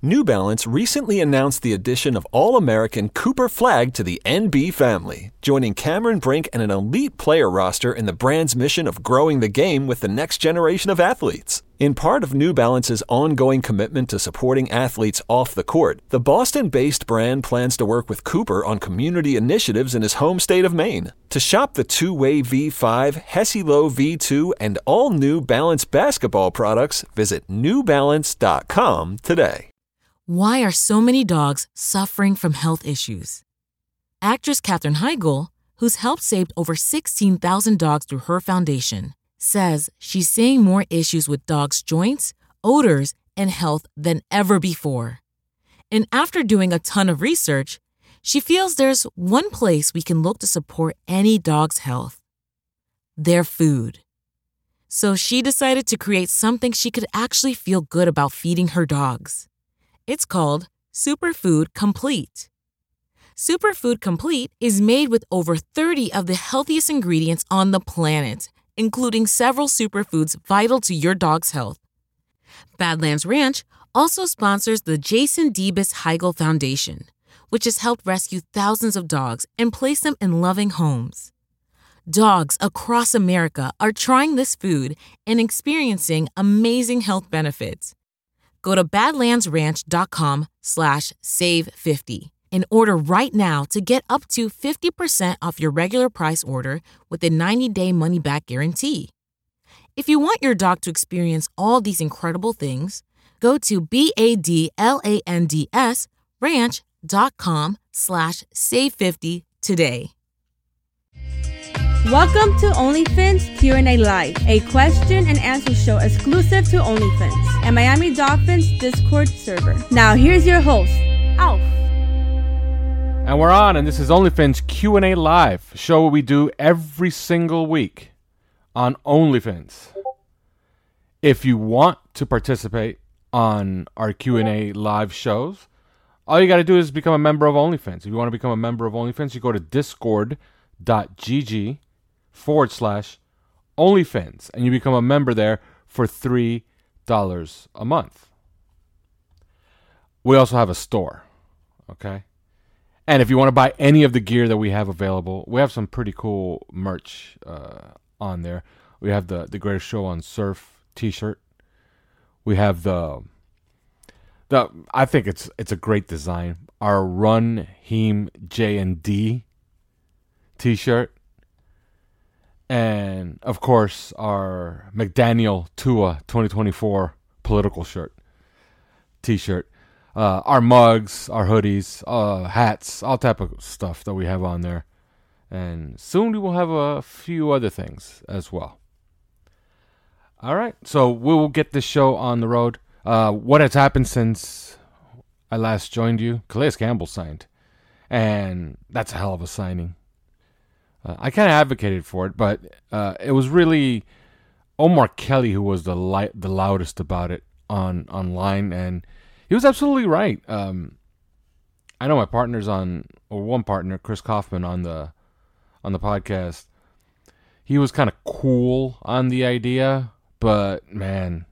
New Balance recently announced the addition of All-American Cooper Flag to the NB family, joining Cameron Brink and an elite player roster in the brand's mission of growing the game with the next generation of athletes. In part of New Balance's ongoing commitment to supporting athletes off the court, the Boston-based brand plans to work with Cooper on community initiatives in his home state of Maine. To shop the two-way V5, Hesi-Lo V2, and all New Balance basketball products, visit newbalance.com today. Why are so many dogs suffering from health issues? Actress Katherine Heigl, who's helped save over 16,000 dogs through her foundation, says she's seeing more issues with dogs' joints, odors, and health than ever before. And after doing a ton of research, she feels there's one place we can look to support any dog's health: their food. So she decided to create something she could actually feel good about feeding her dogs. It's called Superfood Complete. Superfood Complete is made with over 30 of the healthiest ingredients on the planet, including several superfoods vital to your dog's health. Badlands Ranch also sponsors the Jason Debus Heigl Foundation, which has helped rescue thousands of dogs and place them in loving homes. Dogs across America are trying this food and experiencing amazing health benefits. Go to badlandsranch.com/save50 and order right now to get up to 50% off your regular price order with a 90-day money-back guarantee. If you want your dog to experience all these incredible things, go to badlandsranch.com/save50 today. Welcome to OnlyFins Q&A Live, a question and answer show exclusive to OnlyFins and Miami Dolphins Discord server. Now here's your host, Alf. And we're on, and this is OnlyFins Q&A Live, a show we do every single week on OnlyFins. If you want to participate on our Q&A Live shows, all you got to do is become a member of OnlyFins. If you want to become a member of OnlyFins, you go to discord.gg/OnlyFins, and you become a member there for $3 a month. We also have a store, okay? And if you want to buy any of the gear that we have available, we have some pretty cool merch on there. We have the Greatest Show on Surf t-shirt. We have the I think it's a great design. Our Run Heem J&D t-shirt. And, of course, our McDaniel Tua 2024 political t-shirt. Our mugs, our hoodies, hats, all type of stuff that we have on there. And soon we will have a few other things as well. All right, so we will get this show on the road. What has happened since I last joined you? Calais Campbell signed. And that's a hell of a signing. I kind of advocated for it, but it was really Omar Kelly who was the loudest about it online, and he was absolutely right. I know my partner's one partner, Chris Kaufman, on the podcast. He was kind of cool on the idea, but man,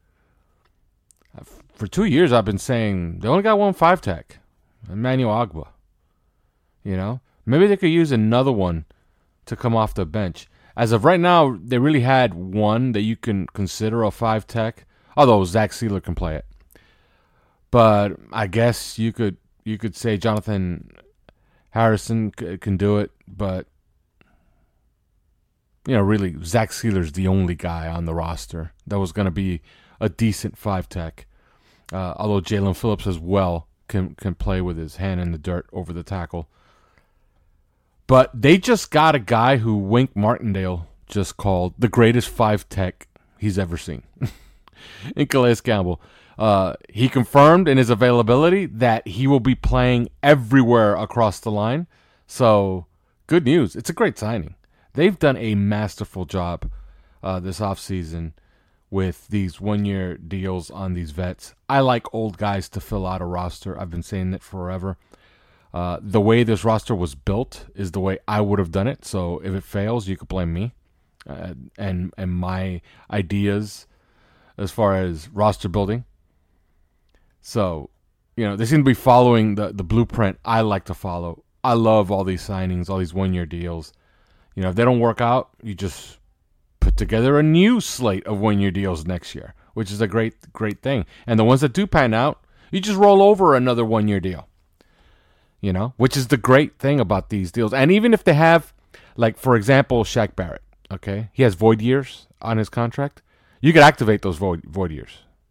for 2 years I've been saying they only got one 5-tech, Emmanuel Agba. You know, maybe they could use another one to come off the bench. As of right now, they really had one that you can consider a 5-tech, although Zach Sealer can play it. But I guess you could say Jonathan Harrison can do it, but really Zach Sealer's the only guy on the roster that was going to be a decent 5-tech. Although Jalen Phillips as well can play with his hand in the dirt over the tackle. But they just got a guy who Wink Martindale just called the greatest 5-tech he's ever seen in Calais Campbell. He confirmed in his availability that he will be playing everywhere across the line. So, good news. It's a great signing. They've done a masterful job this offseason with these one-year deals on these vets. I like old guys to fill out a roster. I've been saying it forever. The way this roster was built is the way I would have done it. So if it fails, you could blame me and my ideas as far as roster building. So they seem to be following the blueprint I like to follow. I love all these signings, all these 1-year deals. If they don't work out, you just put together a new slate of 1-year deals next year, which is a great thing. And the ones that do pan out, you just roll over another 1-year deal. Which is the great thing about these deals. And even if they have, like, for example, Shaq Barrett, okay? He has void years on his contract. You could activate those void years.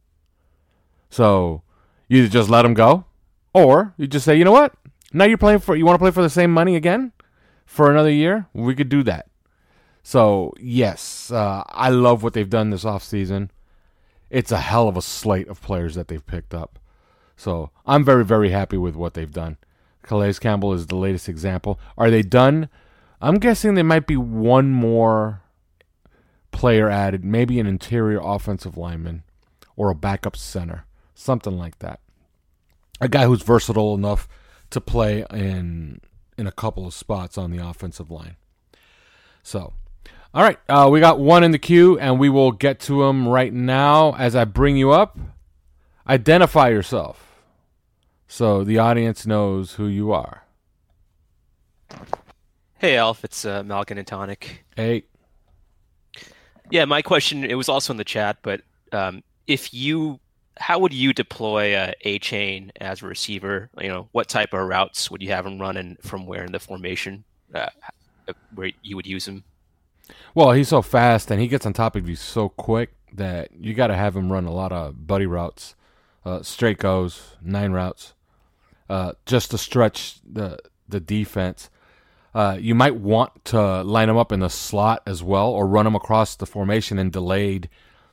So you either just let him go, or you just say, you know what? Now you want to play for the same money again for another year? We could do that. So, yes, I love what they've done this offseason. It's a hell of a slate of players that they've picked up. So I'm very, very happy with what they've done. Calais Campbell is the latest example. Are they done? I'm guessing there might be one more player added, maybe an interior offensive lineman or a backup center, something like that. A guy who's versatile enough to play in a couple of spots on the offensive line. So, all right, we got one in the queue, and we will get to him right now. As I bring you up, identify yourself so the audience knows who you are. Hey, Alf, it's Malkin and Tonic. Hey. Yeah, my question, it was also in the chat, but how would you deploy A-Chain as a receiver? What type of routes would you have him running from where in the formation where you would use him? Well, he's so fast, and he gets on top of you so quick that you got to have him run a lot of buddy routes, straight goes, 9 routes, just to stretch the defense. You might want to line him up in the slot as well, or run him across the formation in delayed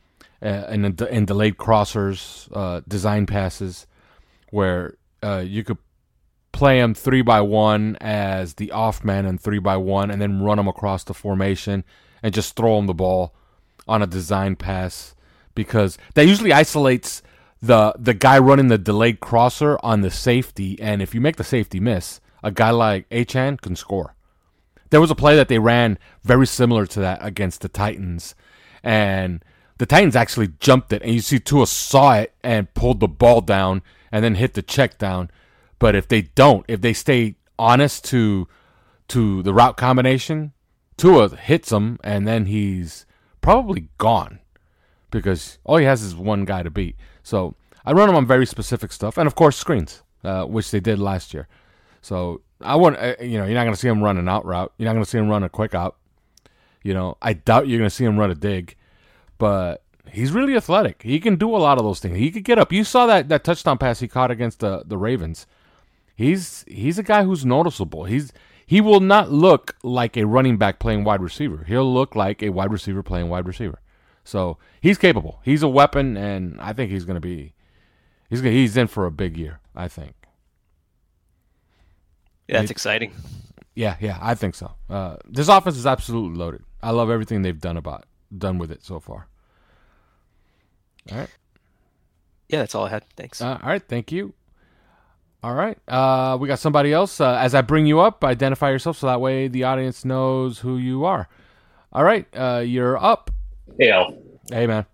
crossers, design passes, where you could play him 3-by-1 as the off man and 3-by-1, and then run him across the formation and just throw him the ball on a design pass, because that usually isolates the guy running the delayed crosser on the safety, and if you make the safety miss, a guy like Achane can score. There was a play that they ran very similar to that against the Titans, and the Titans actually jumped it, and you see Tua saw it and pulled the ball down and then hit the check down. But if they stay honest to the route combination, Tua hits him, and then he's probably gone, because all he has is one guy to beat. So I run him on very specific stuff, and of course screens, which they did last year. So I want, you're not going to see him run an out route. You're not going to see him run a quick out. I doubt you're going to see him run a dig, but he's really athletic. He can do a lot of those things. He could get up. You saw that touchdown pass he caught against the Ravens. He's a guy who's noticeable. He will not look like a running back playing wide receiver. He'll look like a wide receiver playing wide receiver. So he's capable. He's a weapon, and I think he's in for a big year, I think. Yeah, that's exciting. Yeah, I think so. This offense is absolutely loaded. I love everything they've done with it so far. All right. Yeah, that's all I had. Thanks. All right, thank you. All right, we got somebody else. As I bring you up, identify yourself so that way the audience knows who you are. All right, you're up. Hey, Al. Hey, man.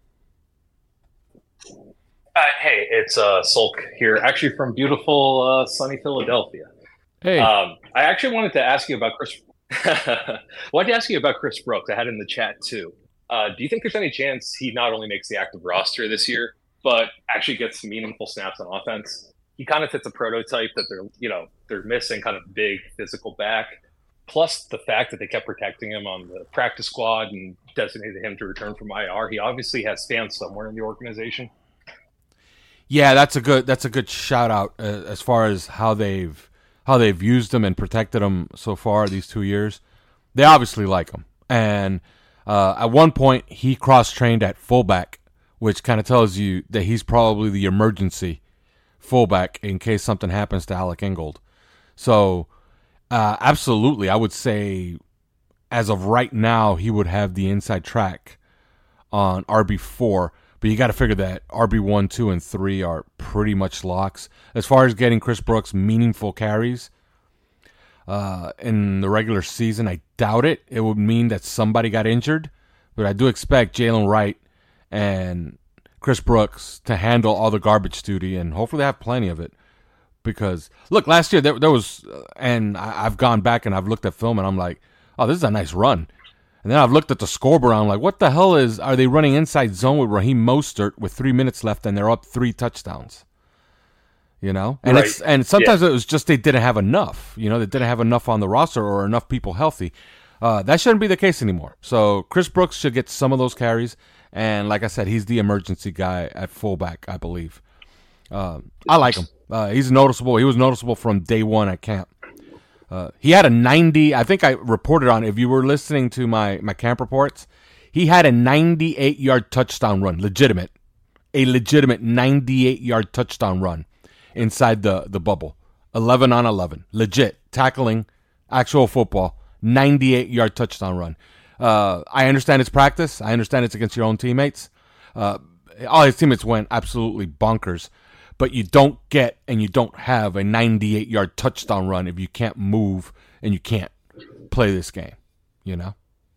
Hey, it's Sulk here, actually from beautiful sunny Philadelphia. Hey. I actually wanted to ask you about Chris. Wanted to ask you about Chris Brooks. I had in the chat too. Do you think there's any chance he not only makes the active roster this year, but actually gets some meaningful snaps on offense? He kind of fits a prototype that they're missing, kind of big physical back. Plus the fact that they kept protecting him on the practice squad and designated him to return from IR. He obviously has fans somewhere in the organization. Yeah, that's a good shout out as far as how they've used him and protected him so far these 2 years. They obviously like him, and at one point he cross-trained at fullback, which kind of tells you that he's probably the emergency fullback in case something happens to Alec Ingold. So absolutely, I would say as of right now he would have the inside track on RB4, but you got to figure that RB1, 2, and 3 are pretty much locks. As far as getting Chris Brooks meaningful carries in the regular season, I doubt it. It would mean that somebody got injured, but I do expect Jalen Wright and Chris Brooks to handle all the garbage duty, and hopefully they have plenty of it. Because, look, last year there was, and I've gone back and I've looked at film and I'm like, oh, this is a nice run. And then I've looked at the scoreboard and I'm like, what the hell are they running inside zone with Raheem Mostert with 3 minutes left and they're up 3 touchdowns? You know? And right. and sometimes it was just they didn't have enough. You know, they didn't have enough on the roster or enough people healthy. That shouldn't be the case anymore. So Chris Brooks should get some of those carries. And like I said, he's the emergency guy at fullback, I believe. I like him. He's noticeable. He was noticeable from day one at camp. He had a 90. I think I reported on it. If you were listening to my camp reports, he had a 98-yard touchdown run. A legitimate 98-yard touchdown run inside the bubble. 11 on 11. Legit. Tackling actual football. 98-yard touchdown run. I understand it's practice. I understand it's against your own teammates. All his teammates went absolutely bonkers. But you don't get and you don't have a 98-yard touchdown run if you can't move and you can't play this game, you know?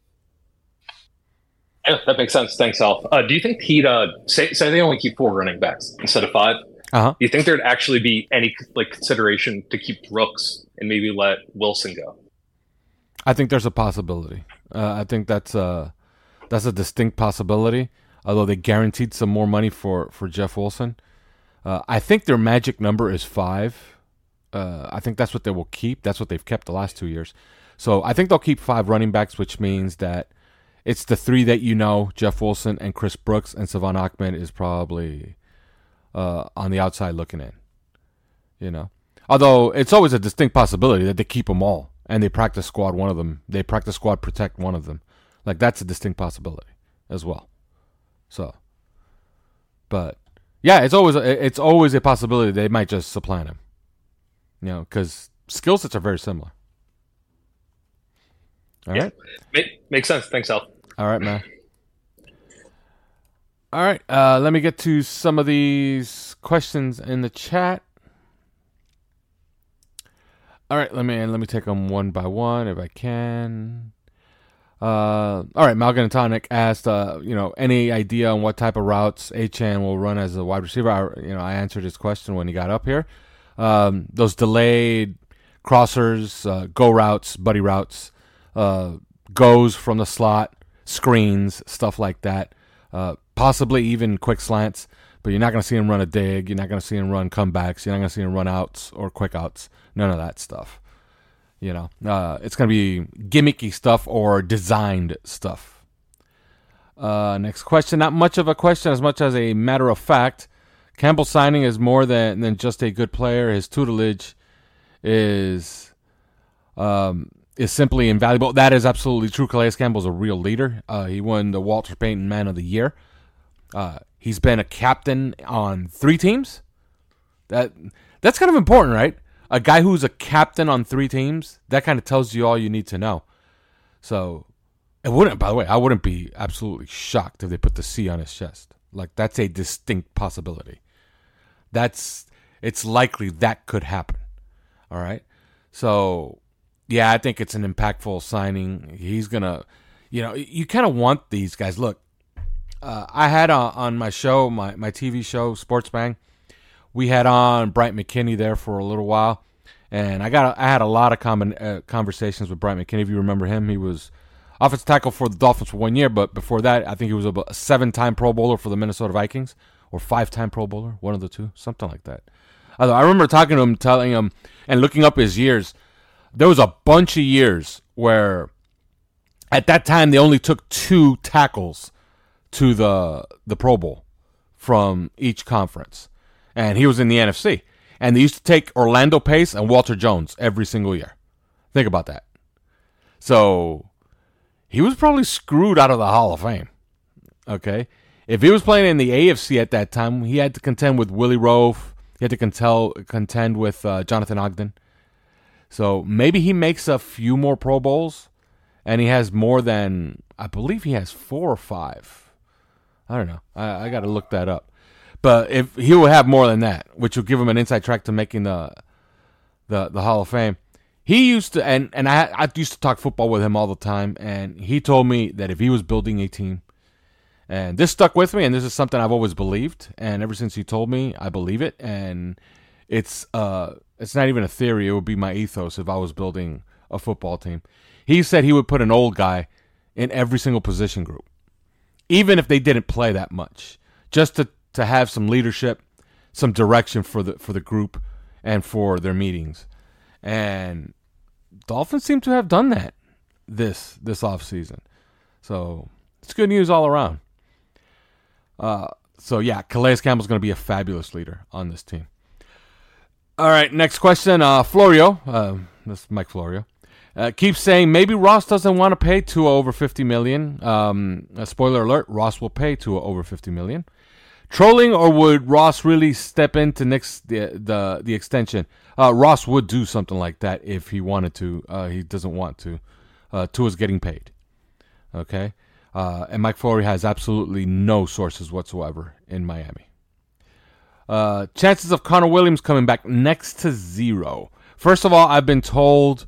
Yeah, that makes sense. Thanks, Alf. Do you think he'd say they only keep 4 running backs instead of 5? Uh-huh. Do you think there'd actually be any consideration to keep Brooks and maybe let Wilson go? I think there's a possibility. I think that's a distinct possibility. Although they guaranteed some more money for Jeff Wilson. I think their magic number is 5. I think that's what they will keep. That's what they've kept the last 2 years. So I think they'll keep 5 running backs, which means that it's the 3 that you know, Jeff Wilson and Chris Brooks, and Savon Ahmed is probably on the outside looking in. You know, although it's always a distinct possibility that they keep them all and they practice squad one of them. They practice squad protect one of them. Like that's a distinct possibility as well. So, but. Yeah, it's always a possibility they might just supplant him. You know, because skill sets are very similar. All right? Makes sense. Thanks, Al. All right, man. All right, let me get to some of these questions in the chat. All right, let me take them one by one if I can. All right, Malgan Tonic asked, any idea on what type of routes Achane will run as a wide receiver? I answered his question when he got up here. Those delayed crossers, go routes, buddy routes, goes from the slot, screens, stuff like that. Possibly even quick slants, but you're not going to see him run a dig. You're not going to see him run comebacks. You're not going to see him run outs or quick outs. None of that stuff. You know, it's going to be gimmicky stuff or designed stuff. Next question. Not much of a question as much as a matter of fact. Campbell's signing is more than just a good player. His tutelage is simply invaluable. That is absolutely true. Calais Campbell's a real leader. He won the Walter Payton Man of the Year. He's been a captain on 3 teams. That's kind of important, right? A guy who's a captain on 3 teams, that kind of tells you all you need to know. So, I wouldn't be absolutely shocked if they put the C on his chest. Like, that's a distinct possibility. It's likely that could happen. All right? So, yeah, I think it's an impactful signing. He's going to, you kind of want these guys. Look, I had on my show, my TV show, Sports Bang, we had on Bryant McKinney there for a little while, and I had a lot of conversations with Bryant McKinney. If you remember him, he was offensive tackle for the Dolphins for 1 year, but before that, I think he was a 7-time Pro Bowler for the Minnesota Vikings, or 5-time Pro Bowler, one of the two, something like that. I remember talking to him, telling him, and looking up his years. There was a bunch of years where, at that time, they only took 2 tackles to the Pro Bowl from each conference. And he was in the NFC. And they used to take Orlando Pace and Walter Jones every single year. Think about that. So, he was probably screwed out of the Hall of Fame. Okay? If he was playing in the AFC at that time, he had to contend with Willie Roaf. He had to contend with Jonathan Ogden. So, maybe he makes a few more Pro Bowls. And he has more than, I believe he has 4 or 5. I don't know. I got to look that up. But if he will have more than that, which will give him an inside track to making the Hall of Fame. He used to, and I used to talk football with him all the time, and he told me that if he was building a team And this stuck with me, and this is something I've always believed. And ever since he told me, I believe it. And it's not even a theory. It would be my ethos if I was building a football team. He said he would put an old guy in every single position group, even if they didn't play that much, just to have some leadership, some direction for the group and for their meetings. And Dolphins seem to have done that this offseason. So it's good news all around. So yeah, Calais Campbell's going to be a fabulous leader on this team. All right, next question. Florio, that's Mike Florio, keeps saying maybe Ross doesn't want to pay Tua over $50 million. Spoiler alert: Ross will pay Tua over $50 million. Trolling, or would Ross really step in to nix the extension? Ross would do something like that if he wanted to. He doesn't want to. Tua's getting paid. Okay. And Mike Florio has absolutely no sources whatsoever in Miami. Chances of Connor Williams coming back next to 0. First of all, I've been told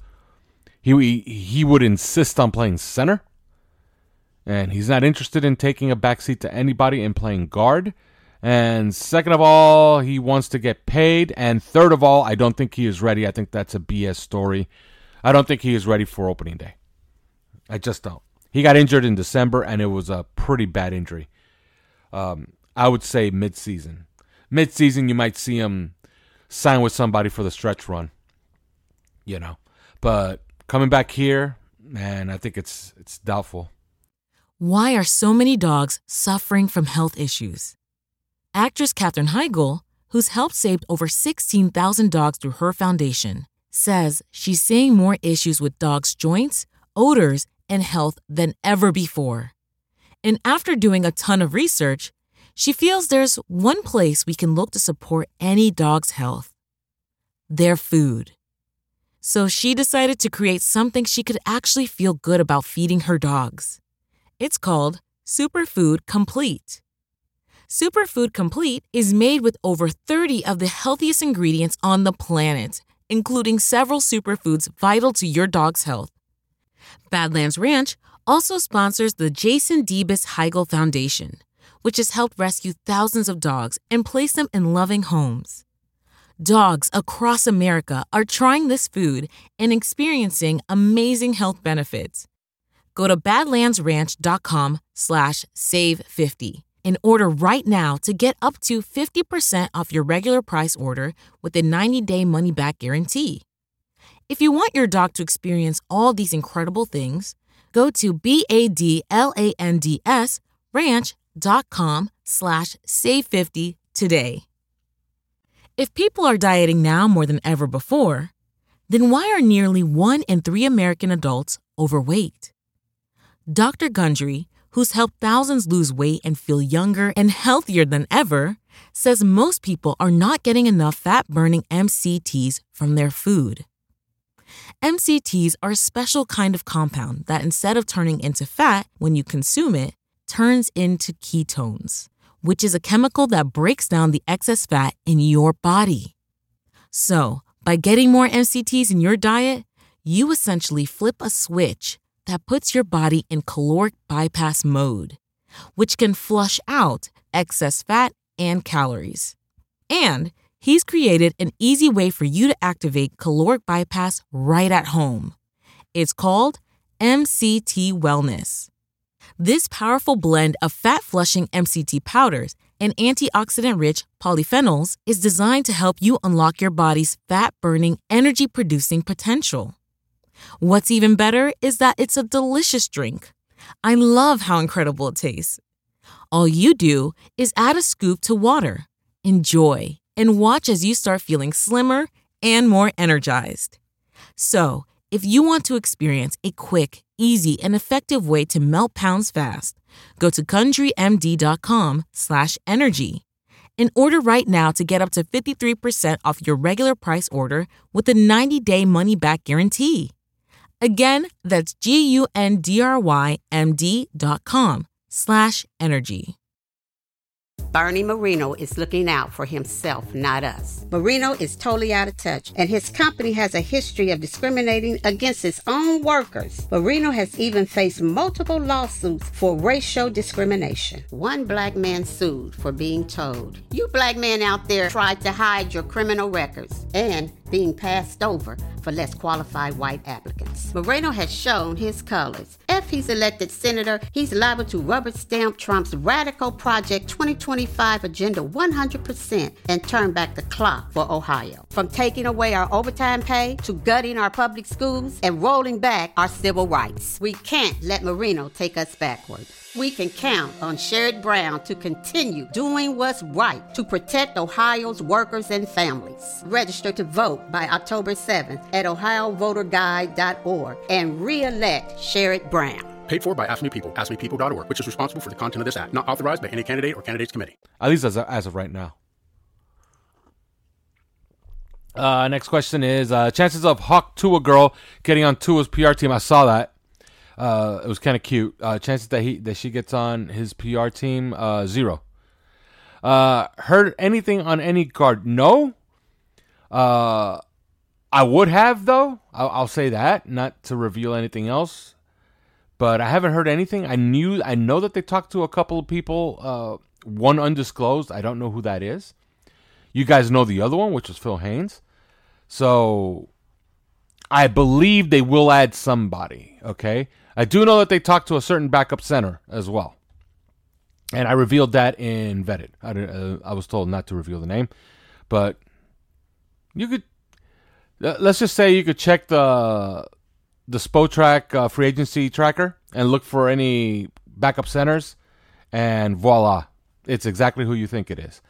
he would insist on playing center, and he's not interested in taking a backseat to anybody and playing guard. And second of all, he wants to get paid. And third of all, I don't think he is ready. I think that's a BS story. I don't think he is ready for opening day. I just don't. He got injured in December, and it was a pretty bad injury. I would say mid-season. Mid-season, you might see him sign with somebody for the stretch run. You know. But coming back here, man, I think it's doubtful. Why are so many dogs suffering from health issues? Actress Katherine Heigl, who's helped save over 16,000 dogs through her foundation, says she's seeing more issues with dogs' joints, odors, and health than ever before. And after doing a ton of research, she feels there's one place we can look to support any dog's health: their food. So she decided to create something she could actually feel good about feeding her dogs. It's called Superfood Complete. Superfood Complete is made with over 30 of the healthiest ingredients on the planet, including several superfoods vital to your dog's health. Badlands Ranch also sponsors the Jason Debus Heigl Foundation, which has helped rescue thousands of dogs and place them in loving homes. Dogs across America are trying this food and experiencing amazing health benefits. Go to badlandsranch.com/save50 and order right now to get up to 50% off your regular price order with a 90-day money-back guarantee. If you want your dog to experience all these incredible things, go to badlandsranch.com/save50 today. If people are dieting now more than ever before, then why are nearly 1 in 3 American adults overweight? Dr. Gundry, who's helped thousands lose weight and feel younger and healthier than ever, says most people are not getting enough fat-burning MCTs from their food. MCTs are a special kind of compound that, instead of turning into fat when you consume it, turns into ketones, which is a chemical that breaks down the excess fat in your body. So, by getting more MCTs in your diet, you essentially flip a switch that puts your body in caloric bypass mode, which can flush out excess fat and calories. And he's created an easy way for you to activate caloric bypass right at home. It's called MCT Wellness. This powerful blend of fat-flushing MCT powders and antioxidant-rich polyphenols is designed to help you unlock your body's fat-burning, energy-producing potential. What's even better is that it's a delicious drink. I love how incredible it tastes. All you do is add a scoop to water, enjoy, and watch as you start feeling slimmer and more energized. So, if you want to experience a quick, easy, and effective way to melt pounds fast, go to CountryMD.com/energy and order right now to get up to 53% off your regular price order with a 90-day money-back guarantee. Again, that's GUNDRYMD.com/energy. Bernie Marino is looking out for himself, not us. Marino is totally out of touch, and his company has a history of discriminating against its own workers. Marino has even faced multiple lawsuits for racial discrimination. One black man sued for being told, "You black men out there tried to hide your criminal records," and being passed over for less qualified white applicants. Moreno has shown his colors. If he's elected senator, he's liable to rubber stamp Trump's radical Project 2025 agenda 100% and turn back the clock for Ohio. From taking away our overtime pay to gutting our public schools and rolling back our civil rights. We can't let Marino take us backward. We can count on Sherrod Brown to continue doing what's right to protect Ohio's workers and families. Register to vote by October 7th at ohiovoterguide.org and re-elect Sherrod Brown. Paid for by Ask Me People, askmepeople.org, which is responsible for the content of this act. Not authorized by any candidate or candidates committee. At least as of right now. Next question is chances of Hawk Tua girl getting on Tua's PR team. I saw that. It was kind of cute. Chances that she gets on his PR team, 0. Heard anything on any guard? No. I would have, though. I'll say that, not to reveal anything else. But I haven't heard anything. I know that they talked to a couple of people. One undisclosed. I don't know who that is. You guys know the other one, which was Phil Haynes. So I believe they will add somebody. Okay. I do know that they talked to a certain backup center as well. And I revealed that in Vetted. I was told not to reveal the name. But you could, let's just say you could check the Spotrac free agency tracker and look for any backup centers. And voila, it's exactly who you think it is.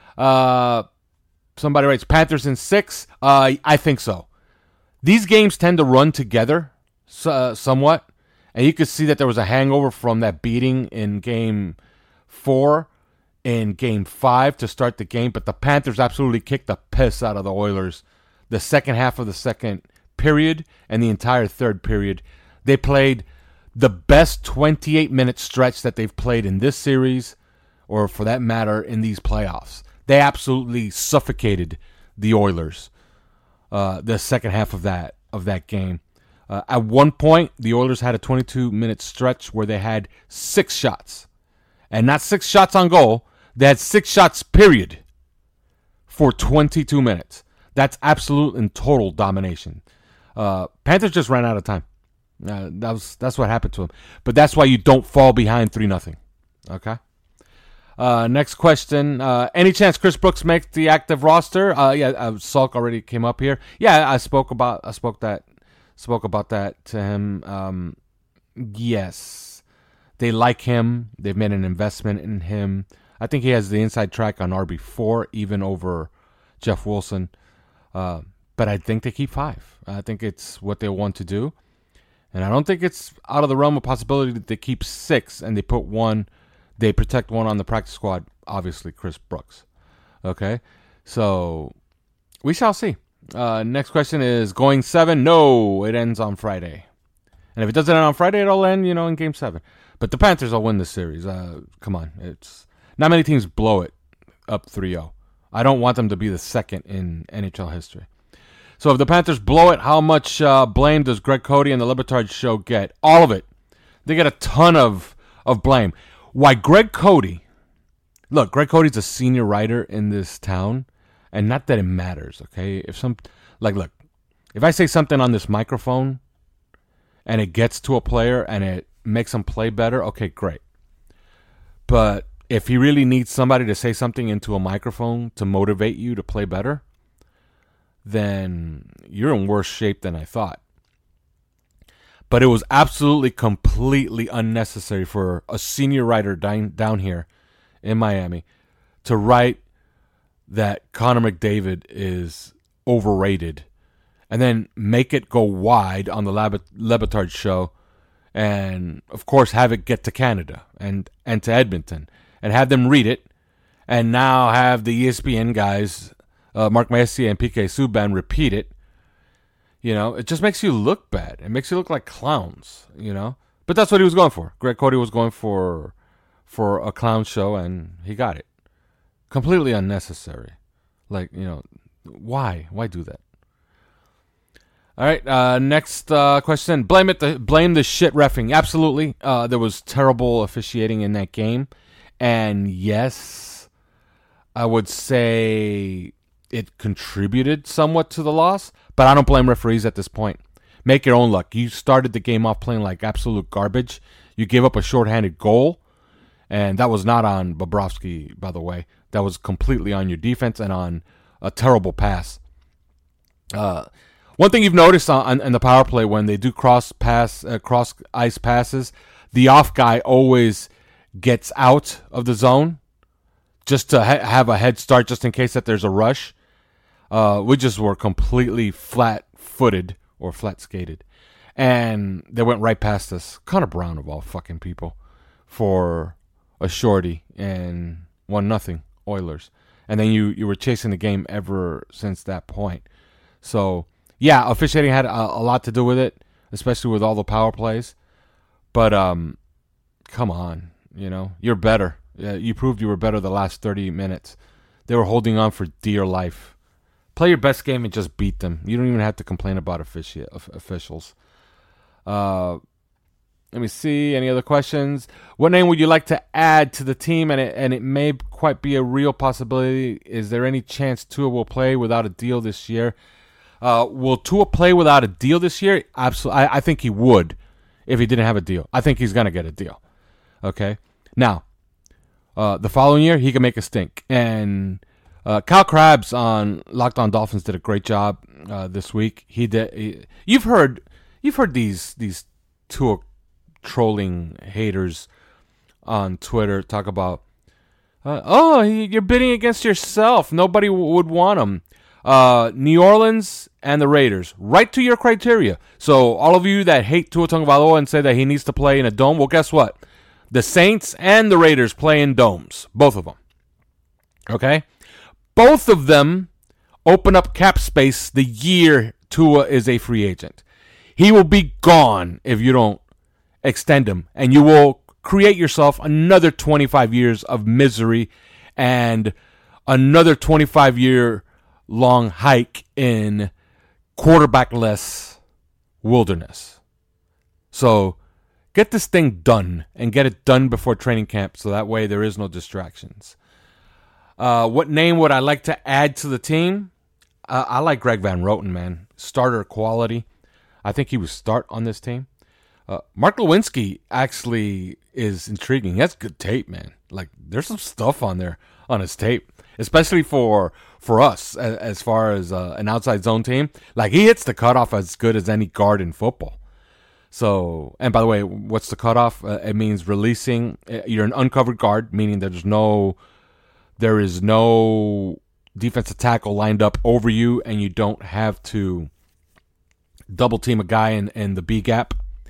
Somebody writes Panthers in 6. I think so. These games tend to run together somewhat. And you could see that there was a hangover from that beating in Game 4 and Game 5 to start the game. But the Panthers absolutely kicked the piss out of the Oilers the second half of the second period and the entire third period. They played the best 28-minute stretch that they've played in this series, or for that matter, in these playoffs. They absolutely suffocated the Oilers the second half of that game. At one point, the Oilers had a 22-minute stretch where they had 6 shots. And not 6 shots on goal. They had 6 shots, period, for 22 minutes. That's absolute and total domination. Panthers just ran out of time. That's what happened to them. But that's why you don't fall behind 3-0. Okay? Next question. Any chance Chris Brooks makes the active roster? Salk already came up here. Yeah, I spoke about that to him. Yes, they like him. They've made an investment in him. I think he has the inside track on RB4, even over Jeff Wilson. But I think they keep 5. I think it's what they want to do. And I don't think it's out of the realm of possibility that they keep 6 and they put 1. They protect 1 on the practice squad, obviously Chris Brooks. Okay? So we shall see. Next question is going 7? No, it ends on Friday. And if it doesn't end on Friday, it'll end, in Game 7. But the Panthers will win the series. Come on. It's not many teams blow it up 3-0. I don't want them to be the second in NHL history. So if the Panthers blow it, how much blame does Greg Cody and the Le Batard show get? All of it. They get a ton of blame. Why Greg Cody's a senior writer in this town. And not that it matters, okay? If I say something on this microphone and it gets to a player and it makes them play better, okay, great. But if he really needs somebody to say something into a microphone to motivate you to play better, then you're in worse shape than I thought. But it was absolutely, completely unnecessary for a senior writer down here in Miami to write that Connor McDavid is overrated and then make it go wide on the Le Batard show and, of course, have it get to Canada and to Edmonton and have them read it and now have the ESPN guys, Mark Messier and PK Subban, repeat it. It just makes you look bad. It makes you look like clowns, But that's what he was going for. Greg Cody was going for a clown show, and he got it. Completely unnecessary. Like, why? Why do that? All right, next question. Blame the shit reffing. Absolutely. There was terrible officiating in that game. And yes, I would say it contributed somewhat to the loss, but I don't blame referees at this point. Make your own luck. You started the game off playing like absolute garbage. You gave up a shorthanded goal, and that was not on Bobrovsky, by the way. That was completely on your defense and on a terrible pass. One thing you've noticed in the power play, when they do cross ice passes, the off guy always gets out of the zone just to have a head start, just in case that there's a rush. We just were completely flat-footed or flat-skated, and they went right past us. Connor Brown, of all fucking people, for a shorty, and 1-0 Oilers. And then you were chasing the game ever since that point. So, yeah, officiating had a lot to do with it, especially with all the power plays. But, come on, you're better. You proved you were better the last 30 minutes. They were holding on for dear life. Play your best game and just beat them. You don't even have to complain about officials. Let me see. Any other questions? What name would you like to add to the team? And it may quite be a real possibility. Is there any chance Tua will play without a deal this year? Will Tua play without a deal this year? Absolutely. I think he would if he didn't have a deal. I think he's going to get a deal. Okay? Now, the following year, he can make a stink. And Kyle Krabs on Locked On Dolphins did a great job this week. You've heard these Tua trolling haters on Twitter talk about, you're bidding against yourself. Nobody would want him. New Orleans and the Raiders, right to your criteria. So all of you that hate Tua Tagovailoa and say that he needs to play in a dome, well, guess what? The Saints and the Raiders play in domes, both of them. Okay? Both of them open up cap space the year Tua is a free agent. He will be gone if you don't extend him, and you will create yourself another 25 years of misery and another 25-year-long hike in quarterback-less wilderness. So get this thing done, and get it done before training camp, so that way there is no distractions. What name would I like to add to the team? I like Greg Van Roten, man. Starter quality. I think he would start on this team. Mark Lewinsky actually is intriguing. He has good tape, man. Like, there's some stuff on there on his tape, especially for us as far as an outside zone team. Like, he hits the cutoff as good as any guard in football. So, and by the way, what's the cutoff? It means releasing. You're an uncovered guard, meaning there is no defensive tackle lined up over you, and you don't have to double team a guy in the B gap.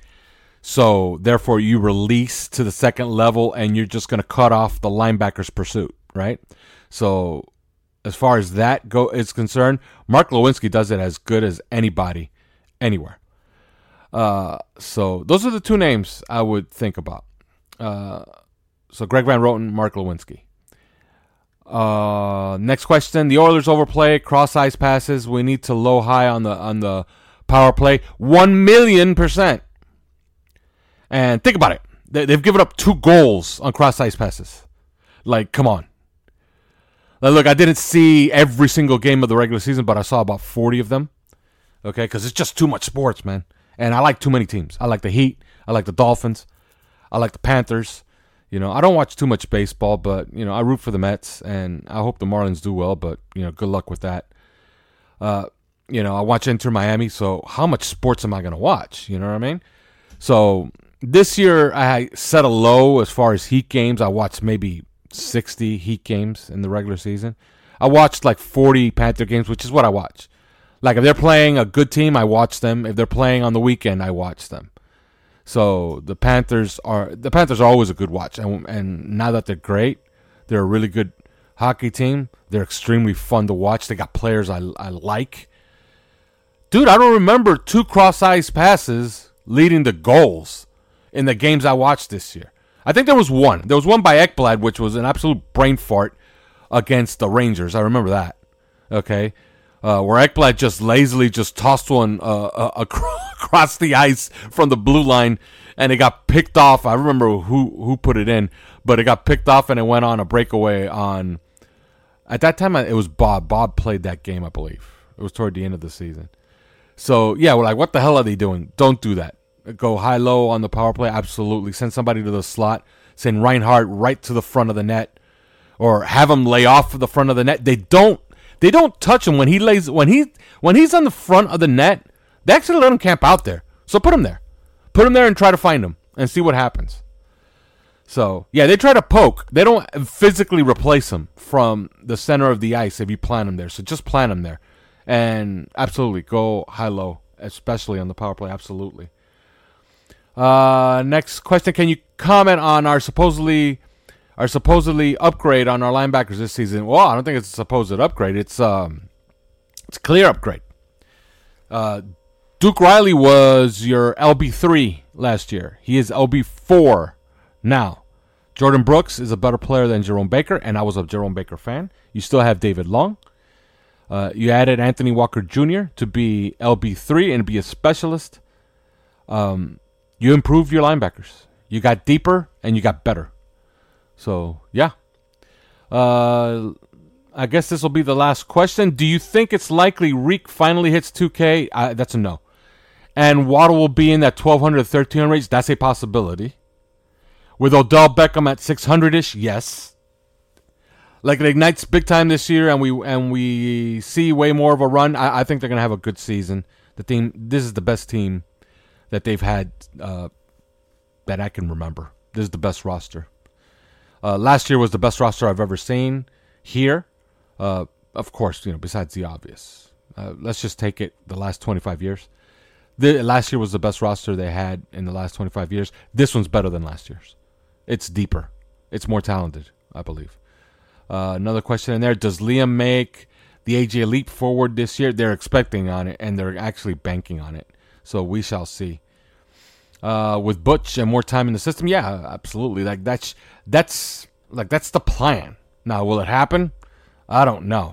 So, therefore, you release to the second level, and you're just going to cut off the linebacker's pursuit, right? So, as far as that is concerned, Mark Lewinsky does it as good as anybody, anywhere. So, those are the two names I would think about. So, Greg Van Roten, Mark Lewinsky. Next question. The Oilers overplay, cross ice passes. We need to low high on the power play. 1,000,000%. And think about it. They've given up 2 goals on cross ice passes. Like, come on. Now, look, I didn't see every single game of the regular season, but I saw about 40 of them. Okay, because it's just too much sports, man. And I like too many teams. I like the Heat. I like the Dolphins. I like the Panthers. I don't watch too much baseball, but, I root for the Mets, and I hope the Marlins do well, but, good luck with that. I watch Inter Miami, so how much sports am I going to watch? You know what I mean? So this year, I set a low as far as Heat games. I watched maybe 60 Heat games in the regular season. I watched like 40 Panther games, which is what I watch. Like, if they're playing a good team, I watch them. If they're playing on the weekend, I watch them. So the Panthers are always a good watch, and now that they're great, they're a really good hockey team. They're extremely fun to watch. They got players I like. Dude, I don't remember 2 cross-ice passes leading to goals in the games I watched this year. I think there was one. There was one by Ekblad, which was an absolute brain fart against the Rangers. I remember that. Okay. Where Ekblad just lazily just tossed one across the ice from the blue line, and it got picked off. I remember who put it in, but it got picked off, and it went on a breakaway on... At that time, it was Bob. Bob played that game, I believe. It was toward the end of the season. So, yeah, we're like, what the hell are they doing? Don't do that. Go high-low on the power play? Absolutely. Send somebody to the slot. Send Reinhart right to the front of the net. Or have him lay off of the front of the net. They don't touch him when he's on the front of the net. They actually let him camp out there. So put him there. Put him there and try to find him and see what happens. So, yeah, they try to poke. They don't physically replace him from the center of the ice if you plant him there. So just plant him there. And absolutely, go high-low, especially on the power play. Absolutely. Next question. Can you comment on our supposedly upgrade on our linebackers this season? Well, I don't think it's a supposed upgrade. It's a clear upgrade. Duke Riley was your LB3 last year. He is LB4 now. Jordan Brooks is a better player than Jerome Baker, and I was a Jerome Baker fan. You still have David Long. You added Anthony Walker Jr. to be LB3 and be a specialist. You improved your linebackers. You got deeper and you got better. So, yeah. I guess this will be the last question. Do you think it's likely Reek finally hits 2K? That's a no. And Waddle will be in that 1,200 to 1,300 range? That's a possibility. With Odell Beckham at 600-ish? Yes. Like it ignites big time this year, and we see way more of a run. I think they're gonna have a good season. This is the best team that they've had that I can remember. This is the best roster. Last year was the best roster I've ever seen here. Of course, besides the obvious. Let's just take it the last 25 years. Last year was the best roster they had in the last 25 years. This one's better than last year's. It's deeper. It's more talented, I believe. Another question in there. Does Liam make the AJ leap forward this year? They're expecting on it, and they're actually banking on it. So we shall see. With Butch and more time in the system, yeah, absolutely. That's the plan. Now, will it happen? I don't know.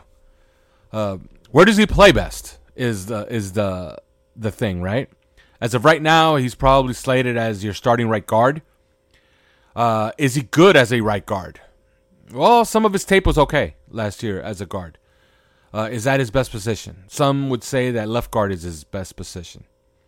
Where does he play best? Is the thing, right? As of right now, he's probably slated as your starting right guard. Is he good as a right guard? Well, some of his tape was okay last year as a guard. Is that his best position? Some would say that left guard is his best position.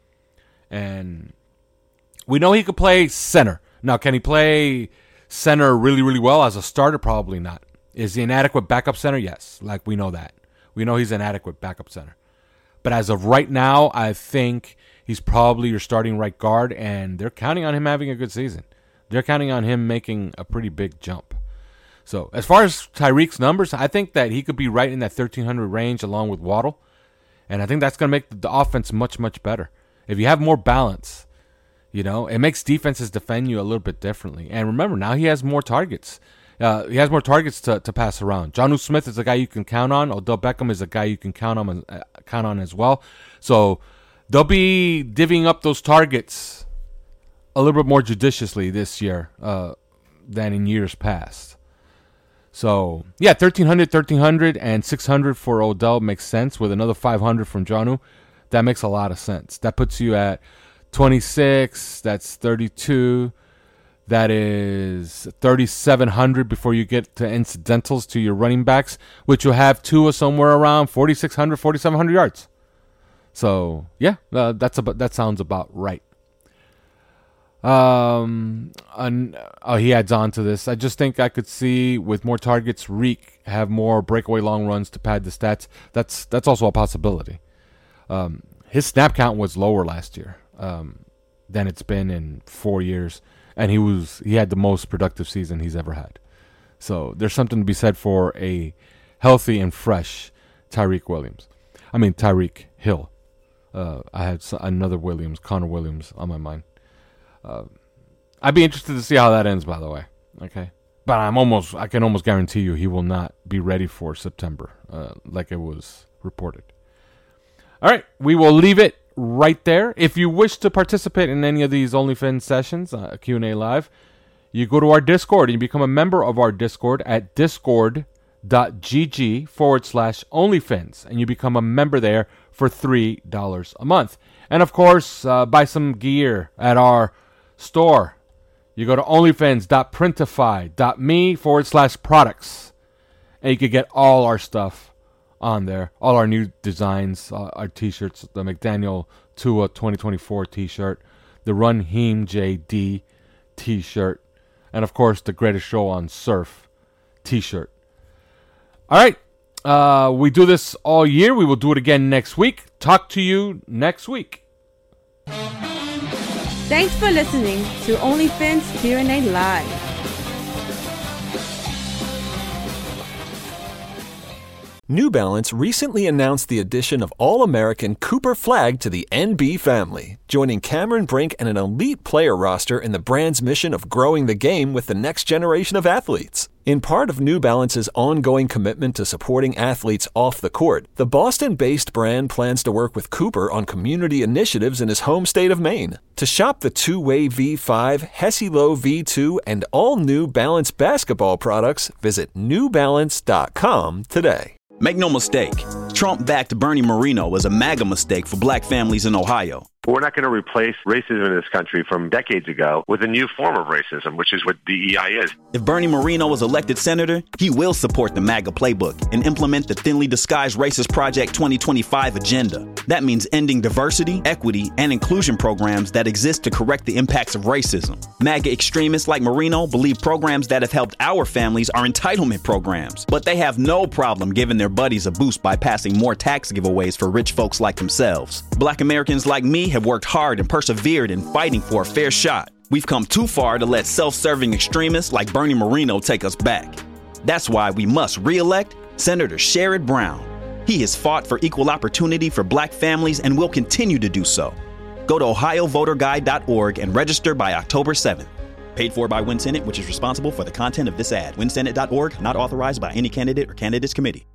And we know he could play center. Now, can he play center really, really well as a starter? Probably not. Is he an adequate backup center? Yes. We know that. We know he's an adequate backup center. But as of right now, I think he's probably your starting right guard, and they're counting on him having a good season. They're counting on him making a pretty big jump. So as far as Tyreek's numbers, I think that he could be right in that 1,300 range along with Waddle. And I think that's going to make the offense much, much better. If you have more balance, it makes defenses defend you a little bit differently. And remember, now he has more targets. He has more targets to pass around. Jonnu Smith is a guy you can count on. Odell Beckham is a guy you can count on as well. So they'll be divvying up those targets a little bit more judiciously this year than in years past. So, yeah, 1,300, and 600 for Odell makes sense with another 500 from Jonnu. That makes a lot of sense. That puts you at 26. That's 32. That is 3,700 before you get to incidentals to your running backs, which will have Tua somewhere around 4,600, 4,700 yards. So, yeah, that sounds about right. He adds on to this. I just think I could see with more targets, Reek have more breakaway long runs to pad the stats. That's also a possibility. His snap count was lower last year than it's been in 4 years, and he had the most productive season he's ever had. So there's something to be said for a healthy and fresh Tyreek Hill. I had another Williams, Connor Williams, on my mind. I'd be interested to see how that ends, by the way. Okay, but I can almost guarantee you he will not be ready for September, like it was reported. All right, we will leave it right there. If you wish to participate in any of these OnlyFans sessions, Q&A live, you go to our Discord and you become a member of our Discord at discord.gg/OnlyFans. patreon.gg/OnlyFins, and you become a member there for $3 a month. And of course, buy some gear at our store. You go to onlyfans.printify.me/products, and you can get all our stuff on there, all our new designs, our t-shirts, the McDaniel Tua 2024 t-shirt, the Runheem JD t-shirt, and of course the Greatest Show on Surf t-shirt. All right, we do this all year. We will do it again next week. Talk to you next week. Thanks for listening to OnlyFins Q&A Live. New Balance recently announced the addition of All-American Cooper Flag to the NB family, joining Cameron Brink and an elite player roster in the brand's mission of growing the game with the next generation of athletes. In part of New Balance's ongoing commitment to supporting athletes off the court, the Boston-based brand plans to work with Cooper on community initiatives in his home state of Maine. To shop the two-way V5, Hesi-Lo V2, and all New Balance basketball products, visit newbalance.com today. Make no mistake, Trump-backed Bernie Moreno was a MAGA mistake for black families in Ohio. We're not going to replace racism in this country from decades ago with a new form of racism, which is what DEI is. If Bernie Moreno is elected senator, he will support the MAGA playbook and implement the thinly disguised Racist Project 2025 agenda. That means ending diversity, equity, and inclusion programs that exist to correct the impacts of racism. MAGA extremists like Moreno believe programs that have helped our families are entitlement programs, but they have no problem giving their buddies a boost by passing more tax giveaways for rich folks like themselves. Black Americans like me have worked hard and persevered in fighting for a fair shot. We've come too far to let self-serving extremists like Bernie Moreno take us back. That's why we must re-elect Senator Sherrod Brown. He has fought for equal opportunity for black families and will continue to do so. Go to ohiovoterguide.org and register by October 7th. Paid for by WinSenate, which is responsible for the content of this ad. WinSenate.org, not authorized by any candidate or candidates committee.